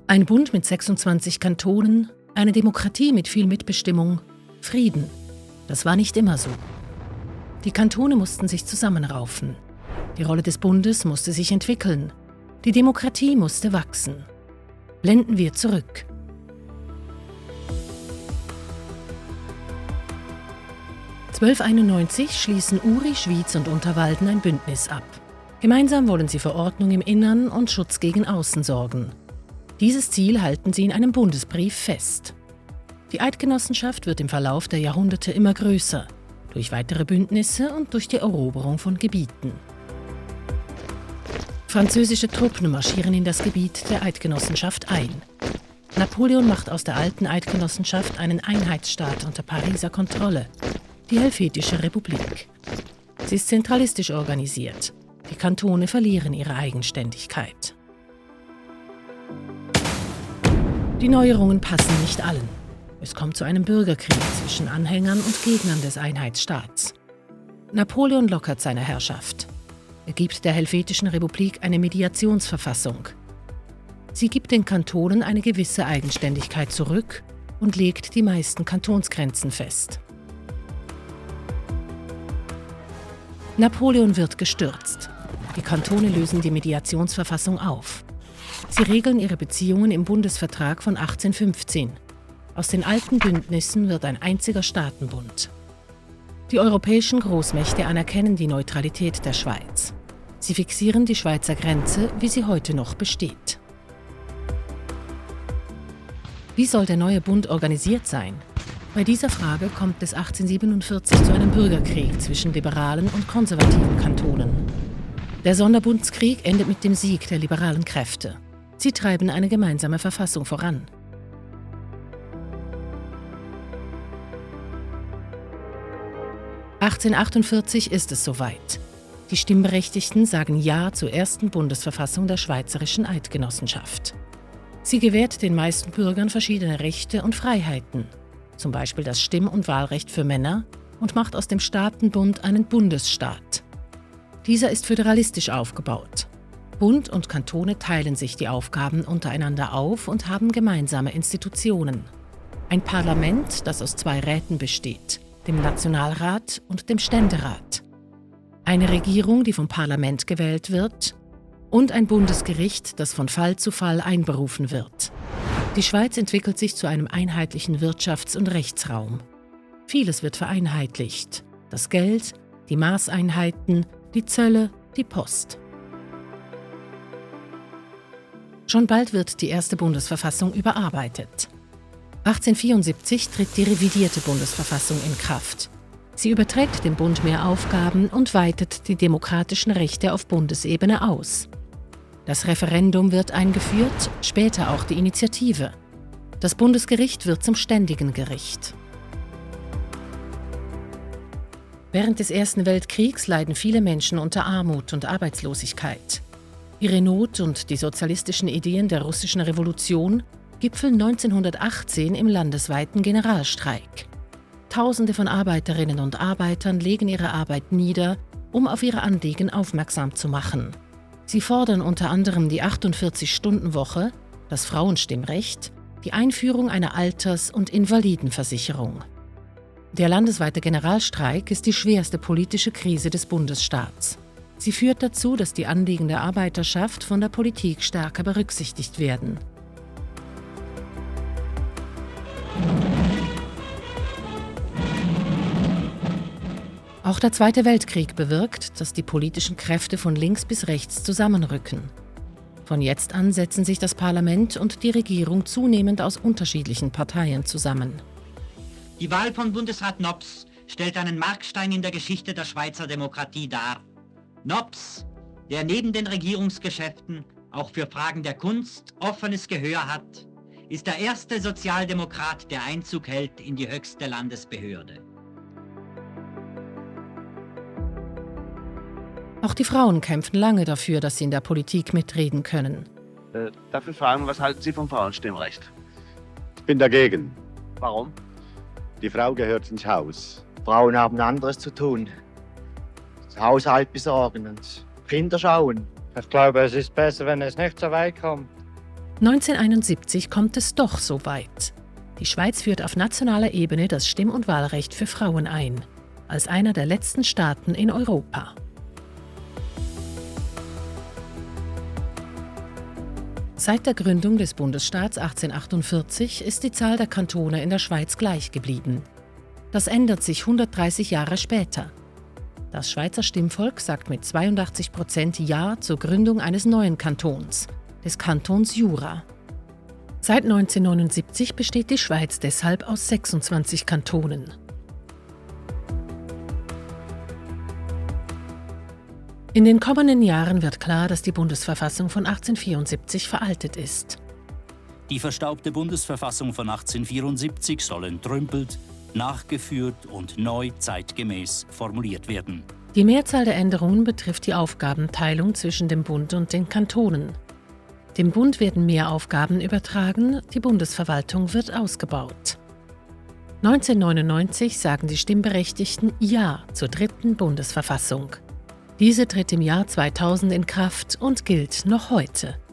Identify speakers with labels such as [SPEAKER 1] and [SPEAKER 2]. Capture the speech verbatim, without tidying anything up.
[SPEAKER 1] Ein Bund mit sechsundzwanzig Kantonen, eine Demokratie mit viel Mitbestimmung, Frieden. Das war nicht immer so. Die Kantone mussten sich zusammenraufen. Die Rolle des Bundes musste sich entwickeln. Die Demokratie musste wachsen. Blenden wir zurück. zwölfhunderteinundneunzig schließen Uri, Schwyz und Unterwalden ein Bündnis ab. Gemeinsam wollen sie für Ordnung im Innern und Schutz gegen Außen sorgen. Dieses Ziel halten sie in einem Bundesbrief fest. Die Eidgenossenschaft wird im Verlauf der Jahrhunderte immer größer, durch weitere Bündnisse und durch die Eroberung von Gebieten. Französische Truppen marschieren in das Gebiet der Eidgenossenschaft ein. Napoleon macht aus der alten Eidgenossenschaft einen Einheitsstaat unter Pariser Kontrolle, die Helvetische Republik. Sie ist zentralistisch organisiert. Die Kantone verlieren ihre Eigenständigkeit. Die Neuerungen passen nicht allen. Es kommt zu einem Bürgerkrieg zwischen Anhängern und Gegnern des Einheitsstaats. Napoleon lockert seine Herrschaft. Er gibt der Helvetischen Republik eine Mediationsverfassung. Sie gibt den Kantonen eine gewisse Eigenständigkeit zurück und legt die meisten Kantonsgrenzen fest. Napoleon wird gestürzt. Die Kantone lösen die Mediationsverfassung auf. Sie regeln ihre Beziehungen im Bundesvertrag von achtzehnhundertfünfzehn. Aus den alten Bündnissen wird ein einziger Staatenbund. Die europäischen Großmächte anerkennen die Neutralität der Schweiz. Sie fixieren die Schweizer Grenze, wie sie heute noch besteht. Wie soll der neue Bund organisiert sein? Bei dieser Frage kommt es achtzehnhundertsiebenundvierzig zu einem Bürgerkrieg zwischen liberalen und konservativen Kantonen. Der Sonderbundskrieg endet mit dem Sieg der liberalen Kräfte. Sie treiben eine gemeinsame Verfassung voran. achtzehnhundertachtundvierzig ist es soweit. Die Stimmberechtigten sagen Ja zur ersten Bundesverfassung der Schweizerischen Eidgenossenschaft. Sie gewährt den meisten Bürgern verschiedene Rechte und Freiheiten, zum Beispiel das Stimm- und Wahlrecht für Männer, und macht aus dem Staatenbund einen Bundesstaat. Dieser ist föderalistisch aufgebaut. Bund und Kantone teilen sich die Aufgaben untereinander auf und haben gemeinsame Institutionen. Ein Parlament, das aus zwei Räten besteht, dem Nationalrat und dem Ständerat. Eine Regierung, die vom Parlament gewählt wird, und ein Bundesgericht, das von Fall zu Fall einberufen wird. Die Schweiz entwickelt sich zu einem einheitlichen Wirtschafts- und Rechtsraum. Vieles wird vereinheitlicht. Das Geld, die Maßeinheiten, die Zölle, die Post. Schon bald wird die erste Bundesverfassung überarbeitet. achtzehnhundertvierundsiebzig tritt die revidierte Bundesverfassung in Kraft. Sie überträgt dem Bund mehr Aufgaben und weitet die demokratischen Rechte auf Bundesebene aus. Das Referendum wird eingeführt, später auch die Initiative. Das Bundesgericht wird zum ständigen Gericht. Während des Ersten Weltkriegs leiden viele Menschen unter Armut und Arbeitslosigkeit. Ihre Not und die sozialistischen Ideen der russischen Revolution gipfeln neunzehnhundertachtzehn im landesweiten Generalstreik. Tausende von Arbeiterinnen und Arbeitern legen ihre Arbeit nieder, um auf ihre Anliegen aufmerksam zu machen. Sie fordern unter anderem die achtundvierzig-Stunden-Woche, das Frauenstimmrecht, die Einführung einer Alters- und Invalidenversicherung. Der landesweite Generalstreik ist die schwerste politische Krise des Bundesstaats. Sie führt dazu, dass die Anliegen der Arbeiterschaft von der Politik stärker berücksichtigt werden. Auch der Zweite Weltkrieg bewirkt, dass die politischen Kräfte von links bis rechts zusammenrücken. Von jetzt an setzen sich das Parlament und die Regierung zunehmend aus unterschiedlichen Parteien zusammen.
[SPEAKER 2] Die Wahl von Bundesrat Nobs stellt einen Markstein in der Geschichte der Schweizer Demokratie dar. Nobs, der neben den Regierungsgeschäften auch für Fragen der Kunst offenes Gehör hat, ist der erste Sozialdemokrat, der Einzug hält in die höchste Landesbehörde.
[SPEAKER 1] Auch die Frauen kämpfen lange dafür, dass sie in der Politik mitreden können.
[SPEAKER 3] Äh, darf ich fragen, was halten Sie vom Frauenstimmrecht?
[SPEAKER 4] Ich bin dagegen.
[SPEAKER 3] Warum?
[SPEAKER 4] Die Frau gehört ins Haus.
[SPEAKER 5] Frauen haben anderes zu tun. Das Haushalt besorgen und Kinder schauen.
[SPEAKER 6] Ich glaube, es ist besser, wenn es nicht so weit kommt.
[SPEAKER 1] neunzehnhunderteinundsiebzig kommt es doch so weit. Die Schweiz führt auf nationaler Ebene das Stimm- und Wahlrecht für Frauen ein, als einer der letzten Staaten in Europa. Seit der Gründung des Bundesstaats achtzehnhundertachtundvierzig ist die Zahl der Kantone in der Schweiz gleich geblieben. Das ändert sich hundertdreißig Jahre später. Das Schweizer Stimmvolk sagt mit zweiundachtzig Prozent Ja zur Gründung eines neuen Kantons, des Kantons Jura. Seit neunzehnhundertneunundsiebzig besteht die Schweiz deshalb aus sechsundzwanzig Kantonen. In den kommenden Jahren wird klar, dass die Bundesverfassung von achtzehnhundertvierundsiebzig veraltet ist.
[SPEAKER 6] Die verstaubte Bundesverfassung von achtzehnhundertvierundsiebzig soll entrümpelt, nachgeführt und neu zeitgemäß formuliert werden.
[SPEAKER 1] Die Mehrzahl der Änderungen betrifft die Aufgabenteilung zwischen dem Bund und den Kantonen. Dem Bund werden mehr Aufgaben übertragen, die Bundesverwaltung wird ausgebaut. neunzehnhundertneunundneunzig sagen die Stimmberechtigten Ja zur dritten Bundesverfassung. Diese tritt im Jahr zweitausend in Kraft und gilt noch heute.